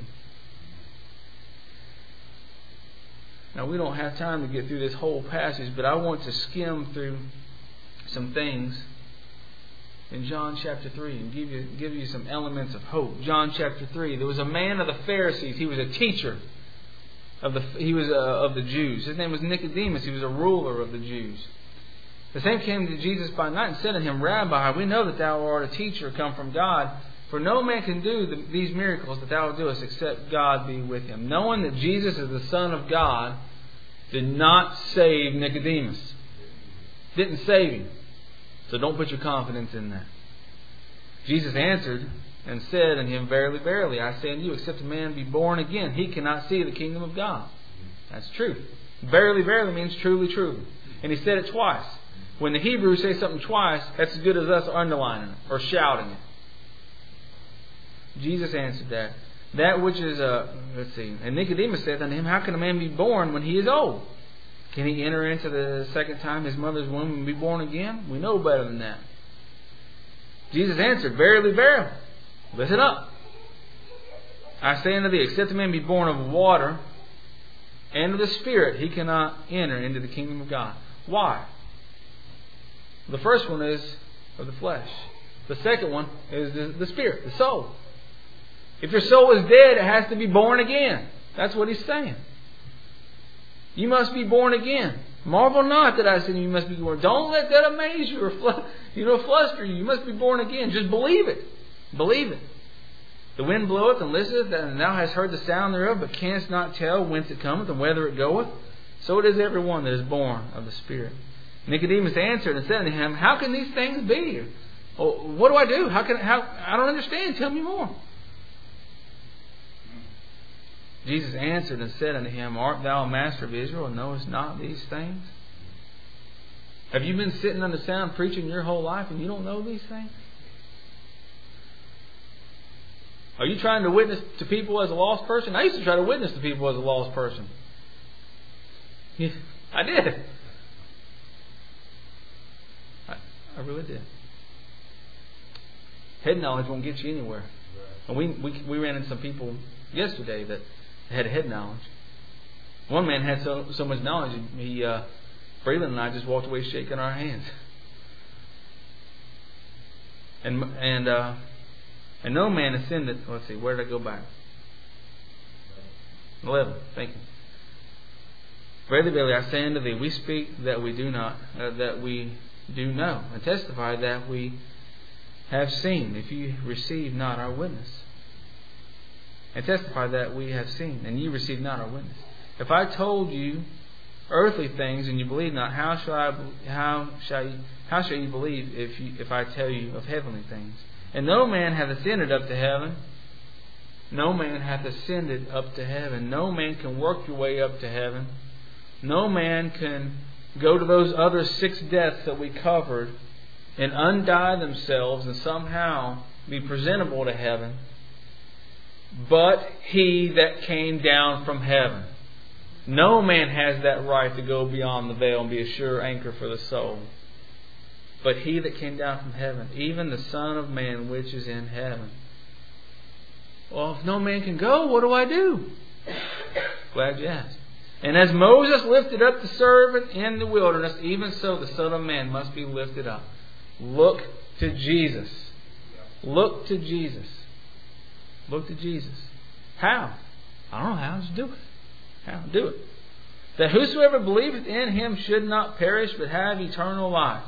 Speaker 3: Now, we don't have time to get through this whole passage, but I want to skim through some things in John chapter three and give you, give you some elements of hope. John chapter three. There was a man of the Pharisees. He was a teacher. Of the, he was uh, of the Jews. His name was Nicodemus. He was a ruler of the Jews. The same came to Jesus by night and said to him, Rabbi, we know that thou art a teacher come from God, for no man can do the, these miracles that thou doest except God be with him. Knowing that Jesus is the Son of God did not save Nicodemus. Didn't save him. So don't put your confidence in that. Jesus answered and said unto him, Verily, verily, I say unto you, except a man be born again, he cannot see the kingdom of God. That's truth. Verily, verily means truly, truly. And he said it twice. When the Hebrews say something twice, that's as good as us underlining it or shouting it. Jesus answered that. That which is, uh, let's see. And Nicodemus said unto him, How can a man be born when he is old? Can he enter into the second time his mother's womb and be born again? We know better than that. Jesus answered, Verily, verily. Listen up. I say unto thee, except a man be born of water and of the Spirit, he cannot enter into the kingdom of God. Why? The first one is of the flesh. The second one is the, the Spirit, the soul. If your soul is dead, it has to be born again. That's what he's saying. You must be born again. Marvel not that I said you must be born. Don't let that amaze you or fl- you know, fluster you. You must be born again. Just believe it. Believe it. The wind bloweth and listeth, and thou hast heard the sound thereof, but canst not tell whence it cometh and whither it goeth. So it is every one that is born of the Spirit. Nicodemus answered and said unto him, How can these things be? Well, what do I do? How can how I don't understand. Tell me more. Jesus answered and said unto him, Art thou a master of Israel, and knowest not these things? Have you been sitting under sound preaching your whole life, and you don't know these things? Are you trying to witness to people as a lost person? I used to try to witness to people as a lost person. I did. I, I really did. Head knowledge won't get you anywhere. And we, we we ran into some people yesterday that had head knowledge. One man had so so much knowledge, he uh, Braylon and I just walked away shaking our hands. And and uh, and no man ascended. Let's see, where did I go back? Eleven. Thank you. Verily, verily, I say unto thee, we speak that we do not, uh, that we do know, and testify that we have seen, if you receive not our witness. And testify that we have seen, and ye receive not our witness. If I told you earthly things and you believe not, how shall I? How shall you? How shall you believe if you, if I tell you of heavenly things? And no man hath ascended up to heaven. No man hath ascended up to heaven. No man can work your way up to heaven. No man can go to those other six deaths that we covered and undie themselves and somehow be presentable to heaven, but he that came down from heaven. No man has that right to go beyond the veil and be a sure anchor for the soul, but he that came down from heaven, even the Son of Man which is in heaven. Well, if no man can go, what do I do? Glad you asked. And as Moses lifted up the servant in the wilderness, even so the Son of Man must be lifted up. Look to Jesus. Look to Jesus. Look to Jesus. How? I don't know how. Just do it. How? Do it. That whosoever believeth in Him should not perish, but have eternal life.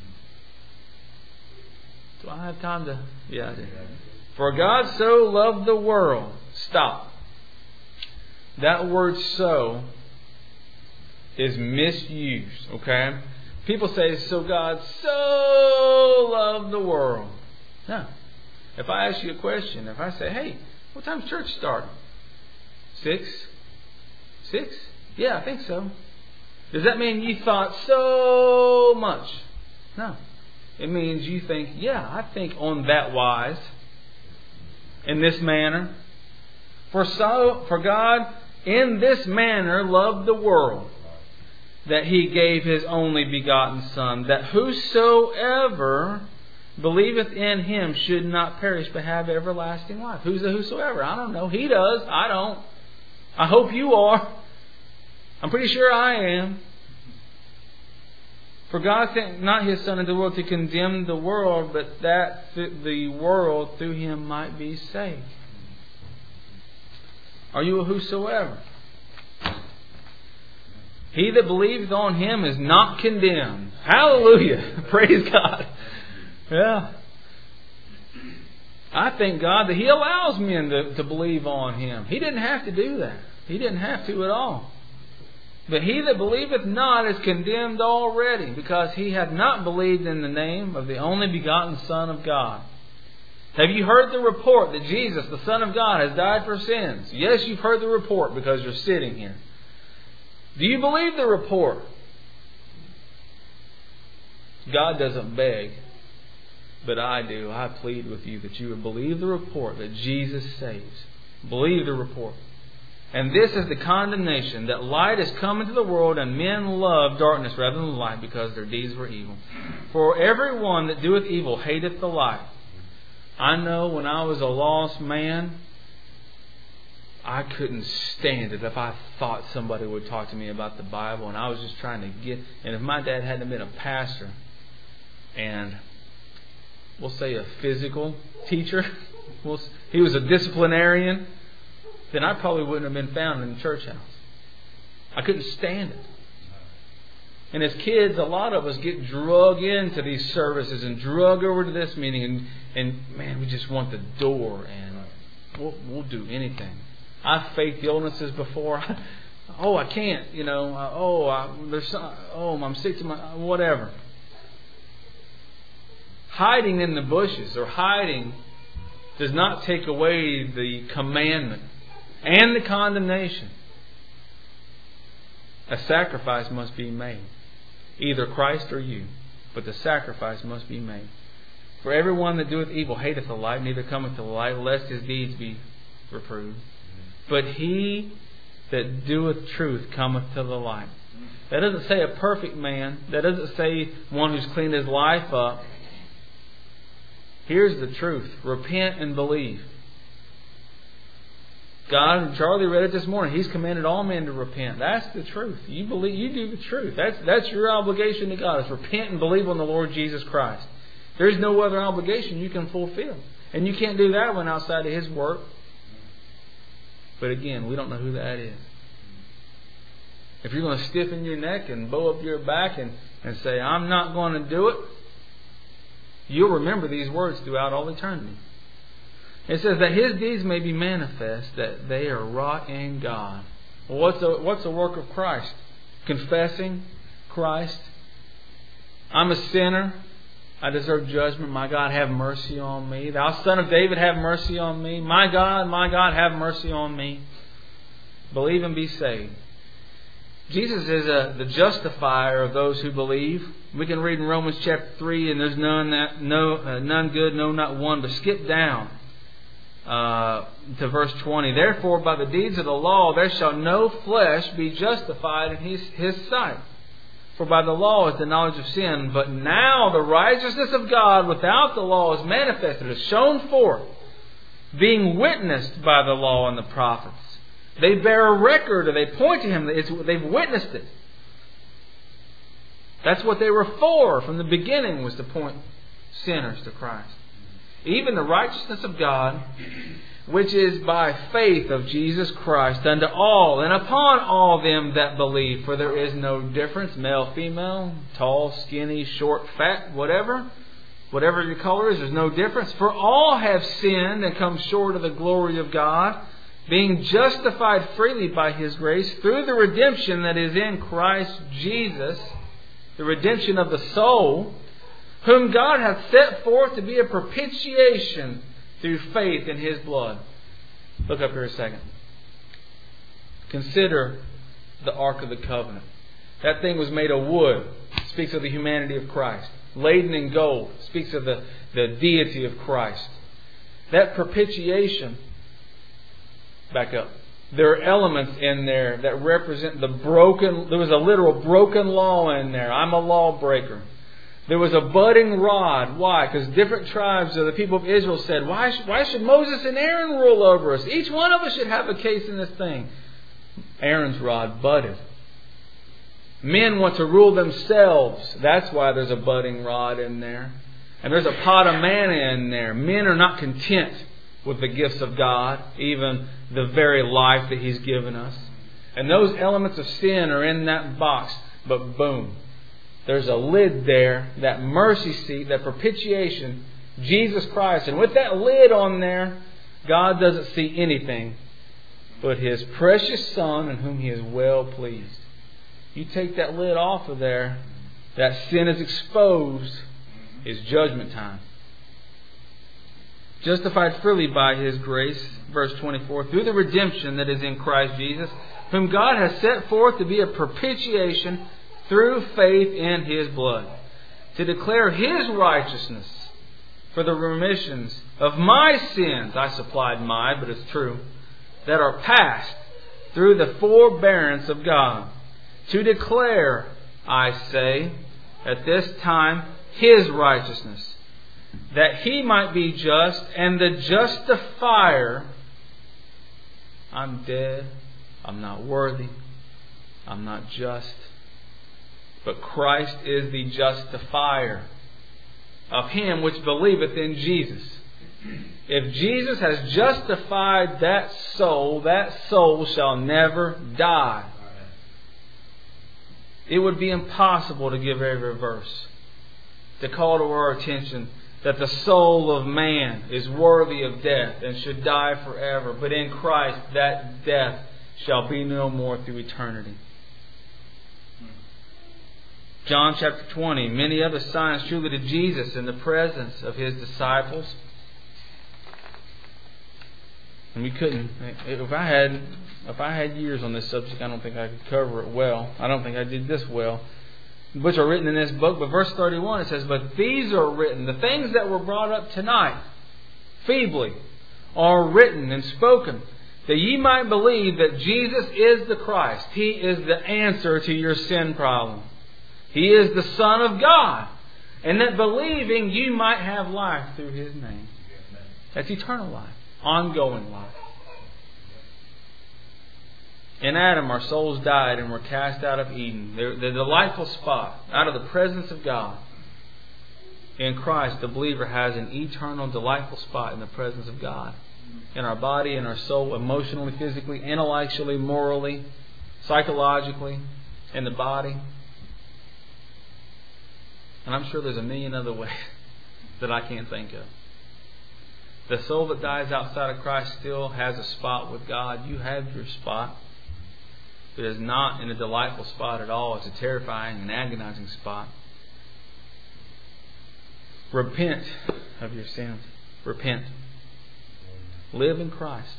Speaker 3: Do I have time to... Yeah, I do. For God so loved the world. Stop. That word so is misused. Okay? People say, so God so loved the world. No. If I ask you a question, if I say, hey, what time's church starting? Six? Six? Yeah, I think so. Does that mean you thought so much? No. It means you think, yeah, I think on that wise, in this manner. For so, for God in this manner loved the world, that He gave His only begotten Son, that whosoever believeth in Him should not perish, but have everlasting life. Who's the whosoever? I don't know. He does. I don't. I hope you are. I'm pretty sure I am. For God sent not His Son into the world to condemn the world, but that the world through Him might be saved. Are you a whosoever? He that believeth on Him is not condemned. Hallelujah. Praise God. Yeah. I thank God that He allows men to, to believe on Him. He didn't have to do that. He didn't have to at all. But he that believeth not is condemned already, because he hath not believed in the name of the only begotten Son of God. Have you heard the report that Jesus, the Son of God, has died for sins? Yes, you've heard the report because you're sitting here. Do you believe the report? God doesn't beg, but I do. I plead with you that you would believe the report that Jesus saves. Believe the report. And this is the condemnation, that light is come into the world, and men love darkness rather than light, because their deeds were evil. For every one that doeth evil hateth the light. I know when I was a lost man, I couldn't stand it if I thought somebody would talk to me about the Bible, and I was just trying to get... And if my dad hadn't been a pastor, and we'll say a physical teacher, we'll, he was a disciplinarian, then I probably wouldn't have been found in the church house. I couldn't stand it. And as kids, a lot of us get drug into these services and drug over to this meeting, and, and man, we just want the door, and we'll, we'll do anything. I've faked illnesses before. oh, I can't, you know. Oh, I, there's some, oh, I'm sick to my whatever. Hiding in the bushes or hiding does not take away the commandment and the condemnation. A sacrifice must be made. Either Christ or you. But the sacrifice must be made. For everyone that doeth evil hateth the light, neither cometh to the light, lest his deeds be reproved. But he that doeth truth cometh to the light. That doesn't say a perfect man. That doesn't say one who's cleaned his life up. Here's the truth. Repent and believe. God, Charlie read it this morning. He's commanded all men to repent. That's the truth. You believe, you do the truth. That's that's your obligation to God. Is repent and believe on the Lord Jesus Christ. There's no other obligation you can fulfill, and you can't do that one outside of His work. But again, we don't know who that is. If you're going to stiffen your neck and bow up your back and, and say, I'm not going to do it, you'll remember these words throughout all eternity. It says that His deeds may be manifest, that they are wrought in God. Well, what's the, what's the work of Christ? Confessing Christ. I'm a sinner. I deserve judgment. My God, have mercy on me. Thou Son of David, have mercy on me. My God, my God, have mercy on me. Believe and be saved. Jesus is a, the justifier of those who believe. We can read in Romans chapter three, and there's none that no uh, none good, no, not one. But skip down uh, to verse twenty. Therefore, by the deeds of the law, there shall no flesh be justified in his, his sight. For by the law is the knowledge of sin. But now the righteousness of God without the law is manifested, is shown forth, being witnessed by the law and the prophets, They bear a record, or they point to Him. It's, they've witnessed it. That's what they were for from the beginning, was to point sinners to Christ. Even the righteousness of God, which is by faith of Jesus Christ, unto all and upon all them that believe. For there is no difference, male, female, tall, skinny, short, fat, whatever. Whatever your color is, there's no difference. For all have sinned and come short of the glory of God, being justified freely by His grace through the redemption that is in Christ Jesus, the redemption of the soul, whom God hath set forth to be a propitiation through faith in His blood. Look up here a second. Consider the Ark of the Covenant. That thing was made of wood. It speaks of the humanity of Christ. Laden in gold. It speaks of the, the deity of Christ. That propitiation, back up. There are elements in there that represent the broken, there was a literal broken law in there. I'm a lawbreaker. There was a budding rod. Why? Because different tribes of the people of Israel said, why, why should Moses and Aaron rule over us? Each one of us should have a case in this thing. Aaron's rod budded. Men want to rule themselves. That's why there's a budding rod in there. And there's a pot of manna in there. Men are not content with the gifts of God, even the very life that He's given us. And those elements of sin are in that box. But boom, there's a lid there, that mercy seat, that propitiation, Jesus Christ. And with that lid on there, God doesn't see anything but His precious Son, in whom He is well pleased. You take that lid off of there, that sin is exposed. It's judgment time. Justified freely by His grace, verse twenty-four, through the redemption that is in Christ Jesus, whom God has set forth to be a propitiation through faith in His blood, to declare His righteousness for the remissions of my sins. I supplied my, but it's true, that are past through the forbearance of God. To declare, I say, at this time, His righteousness, that He might be just and the justifier. I'm dead. I'm not worthy. I'm not just. But Christ is the justifier of him which believeth in Jesus. If Jesus has justified that soul, that soul shall never die. It would be impossible to give every verse to call to our attention that the soul of man is worthy of death and should die forever. But in Christ, that death shall be no more through eternity. John chapter twenty. Many other signs truly did Jesus in the presence of His disciples. And we couldn't. If I had, if I had years on this subject, I don't think I could cover it well. I don't think I did this well. Which are written in this book. But verse thirty-one, it says, "But these are written," the things that were brought up tonight, feebly, are written and spoken, that ye might believe that Jesus is the Christ. He is the answer to your sin problem. He is the Son of God. And that believing you might have life through His name. That's eternal life. Ongoing life. In Adam, our souls died and were cast out of Eden. They're the delightful spot, out of the presence of God. In Christ, the believer has an eternal, delightful spot in the presence of God. In our body, in our soul, emotionally, physically, intellectually, morally, psychologically, in the body. And I'm sure there's a million other ways that I can't think of. The soul that dies outside of Christ still has a spot with God. You have your spot. It is not in a delightful spot at all. It's a terrifying and agonizing spot. Repent of your sins. Repent. Live in Christ.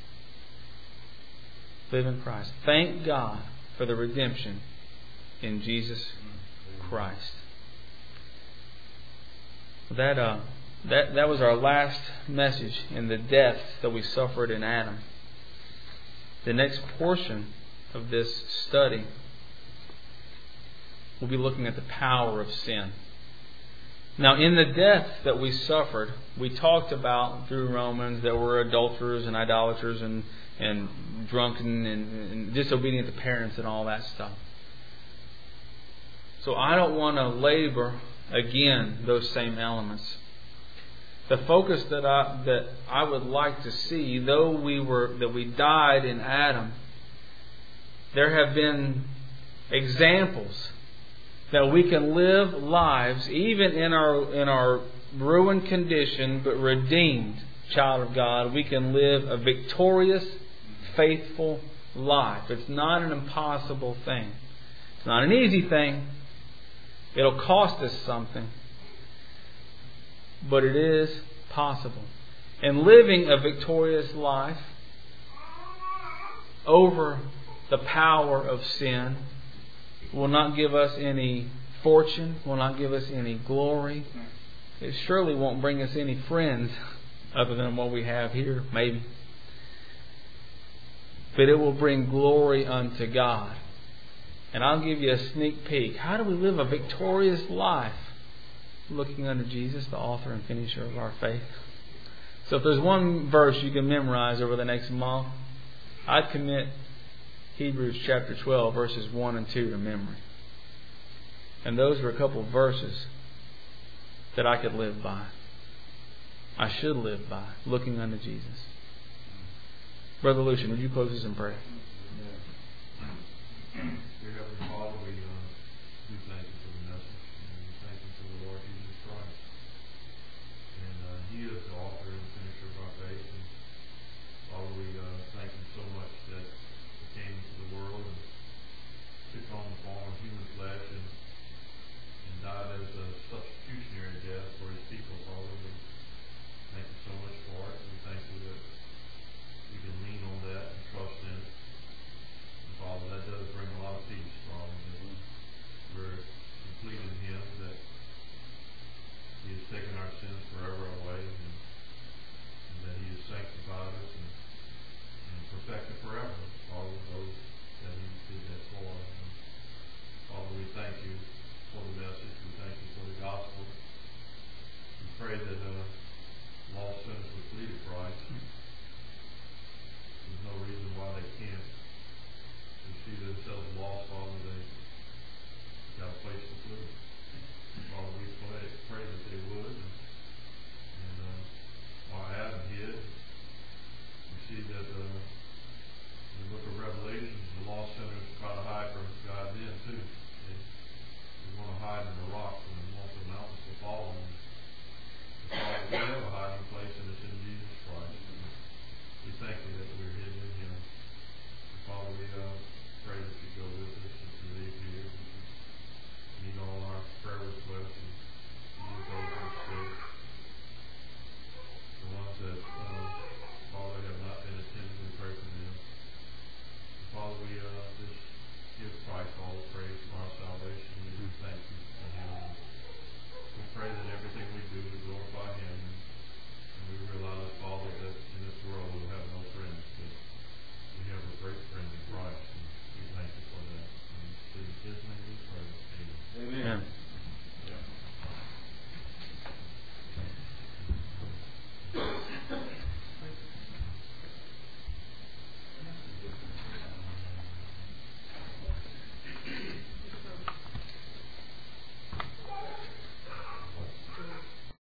Speaker 3: Live in Christ. Thank God for the redemption in Jesus Christ. That uh, that that was our last message in the death that we suffered in Adam. The next portion of this study, we'll be looking at the power of sin. Now, in the death that we suffered, we talked about through Romans that we're adulterers and idolaters and, and drunken and, and disobedient to parents and all that stuff. So I don't want to labor again those same elements. The focus that I that I would like to see, though we were that we died in Adam, there have been examples that we can live lives, even in our in our ruined condition, but redeemed child of God. We can live a victorious, faithful life. It's not an impossible thing. It's not an easy thing. It'll cost us something. But it is possible. And living a victorious life over the power of sin will not give us any fortune, will not give us any glory. It surely won't bring us any friends other than what we have here, maybe. But it will bring glory unto God. And I'll give you a sneak peek. How do we live a victorious life? Looking unto Jesus, the author and finisher of our faith. So if there's one verse you can memorize over the next month, I'd commit Hebrews chapter twelve, verses one and two to memory. And those are a couple of verses that I could live by. I should live by, looking unto Jesus. Brother Lucian, would you close us in prayer?
Speaker 2: Dear Heavenly Father, we uh, do thank you for the message. And we thank you for the Lord Jesus Christ. And uh, He is the author and finisher of our faith. And Father, we uh, thank you so much that He came into the world and took on the form of human flesh and, and died as a substitutionary death for His people, Father. We thank you so much for it. We thank you that we can lean on that and trust in it. Father, that does bring a lot of peace, Father, that we're complete in Him, that He has taken our sins forever away, and, and that He has sanctified us and, and perfected forever, Father, those that He did that for. And Father, we thank you for the message. We thank you for the gospel. We pray that uh, lost sinners would flee to Christ. There's no reason why they can't. See themselves lost, Father, they got a place to live. Father, we pray, pray that they would. And, and uh, while Adam hid, we see that uh, in the book of Revelation, the lost sinners try to hide from God then too. They, they want to hide in the rocks and they want the mountains to fall on them. Father, we have a hiding place, and it's in Jesus Christ. And we thank you that